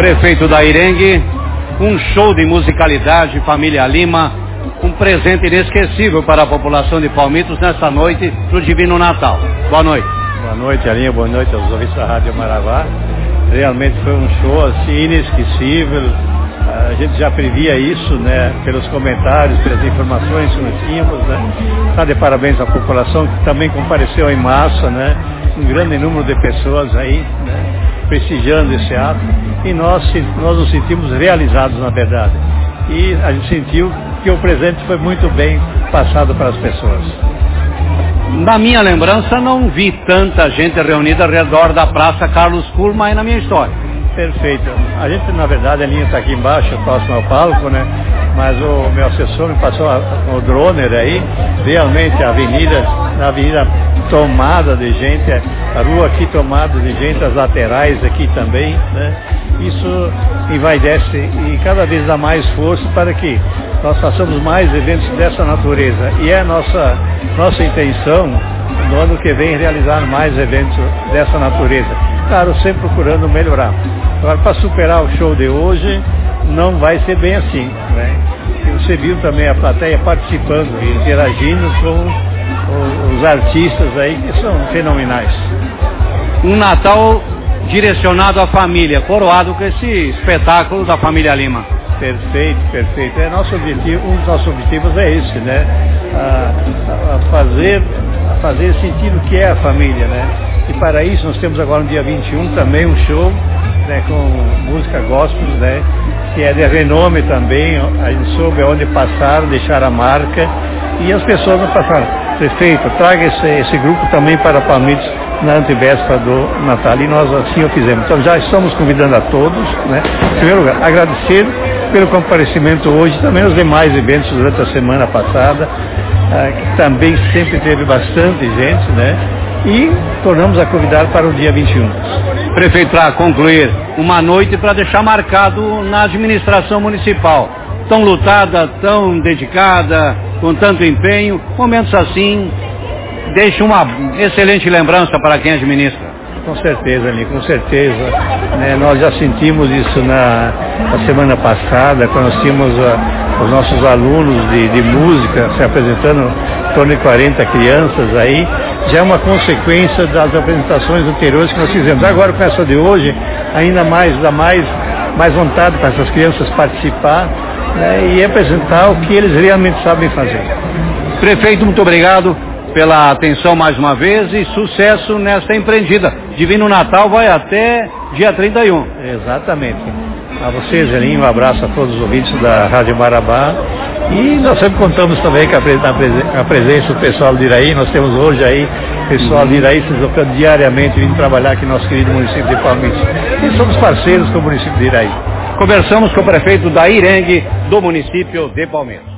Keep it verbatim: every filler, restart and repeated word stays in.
Prefeito da Irengue, um show de musicalidade, família Lima, um presente inesquecível para a população de Palmitos nessa noite do Divino Natal. Boa noite. Boa noite, Alinha, boa noite aos ouvintes da Rádio Marabá. Realmente foi um show assim inesquecível. A gente já previa isso, né, pelos comentários, pelas informações que nós tínhamos, né. Está de parabéns à população que também compareceu em massa, né, um grande número de pessoas aí, né, prestigiando esse ato. E nós, nós nos sentimos realizados, na verdade. E a gente sentiu que o presente foi muito bem passado para as pessoas. Na minha lembrança, não vi tanta gente reunida ao redor da Praça Carlos Kuhlmann aí na minha história. Perfeito. A gente, na verdade, a linha está aqui embaixo, próximo ao palco, né? Mas o meu assessor me passou a, o drone aí, realmente a avenida, a avenida tomada de gente, a rua aqui tomada de gente, as laterais aqui também, né? Isso envaidece e cada vez dá mais força para que nós façamos mais eventos dessa natureza. E é nossa, nossa intenção, no ano que vem, realizar mais eventos dessa natureza. Claro, sempre procurando melhorar. Agora, para superar o show de hoje, não vai ser bem assim, né? E você viu também a plateia participando e interagindo com os artistas aí, que são fenomenais. Um Natal direcionado à família, coroado com esse espetáculo da família Lima. Perfeito, perfeito. É nosso objetivo, um dos nossos objetivos é esse, né? A, a fazer, a fazer sentir o que é a família, né? E para isso nós temos agora no dia vinte e um também um show, né, com música gospel, né, que é de renome também. A gente soube aonde passaram, deixaram a marca e as pessoas não passaram. Prefeito, traga esse, esse grupo também para Palmitos na antevéspera do Natal, e nós assim o fizemos. Então já estamos convidando a todos, né? Em primeiro lugar, agradecer pelo comparecimento hoje, também os demais eventos durante a semana passada, ah, que também sempre teve bastante gente, né? E tornamos a convidar para o dia vinte e um. Prefeito, para concluir, uma noite para deixar marcado na administração municipal. Tão lutada, tão dedicada, com tanto empenho, momentos assim deixam uma excelente lembrança para quem administra. Com certeza, ali, com certeza. Né, nós já sentimos isso na, na semana passada, quando nós tínhamos a, os nossos alunos de, de música se apresentando, em torno de quarenta crianças aí. Já é uma consequência das apresentações anteriores que nós fizemos. Agora, com essa de hoje, ainda mais, dá mais, mais vontade para essas crianças participar, né, e apresentar o que eles realmente sabem fazer. Prefeito, muito obrigado pela atenção mais uma vez e sucesso nesta empreendida. Divino Natal vai até dia trinta e um. Exatamente. A vocês, Zelinho, um abraço a todos os ouvintes da Rádio Marabá. E nós sempre contamos também com a, presen a presença do pessoal de Iraí. Nós temos hoje aí pessoal de Iraí se deslocando diariamente, vindo trabalhar aqui no nosso querido município de Palmitos. E somos parceiros com o município de Iraí. Conversamos com o prefeito da Irengue, do município de Palmitos.